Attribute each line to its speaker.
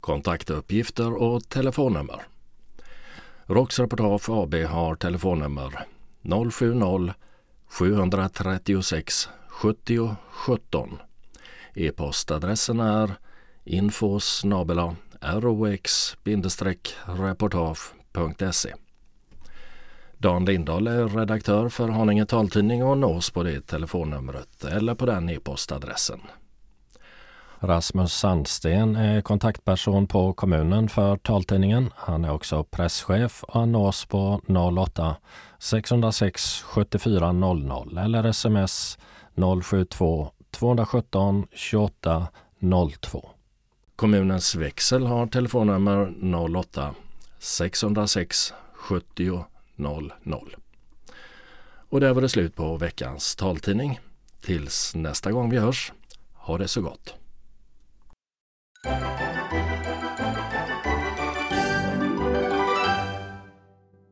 Speaker 1: kontaktuppgifter och telefonnummer. ROKS Reportage AB har telefonnummer 070-736 70 17. E-postadressen är info@rox-reportage.se. Dan Lindahl är redaktör för Haninge taltidning och nås på det telefonnumret eller på den e-postadressen. Rasmus Sandsten är kontaktperson på kommunen för taltidningen. Han är också presschef och han nås på 08 606 74 00 eller sms 072 217 28 02. Kommunens växel har telefonnummer 08 606 70 00. Och där var det slut på veckans taltidning. Tills nästa gång vi hörs, ha det så gott.